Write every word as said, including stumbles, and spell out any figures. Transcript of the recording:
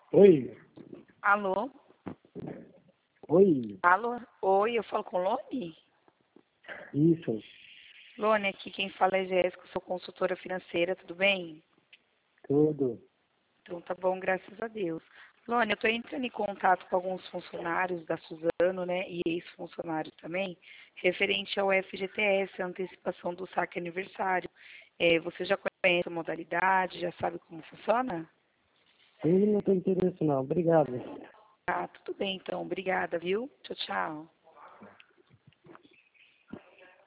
Oi, Alô? oi, Alô? Oi, eu falo com Lone? isso, Lone, aqui quem fala é Jéssica, sou consultora financeira, tudo bem? tudo. Então tá bom, graças a Deus. Lone, eu estou entrando em contato com alguns funcionários da Suzano, né, e ex-funcionários também, referente ao F G T S, a antecipação do saque aniversário. É, você já conhece a modalidade, já sabe como funciona? Eu não tenho interesse não, obrigado. Ah, tudo bem então, obrigada, viu? Tchau, tchau.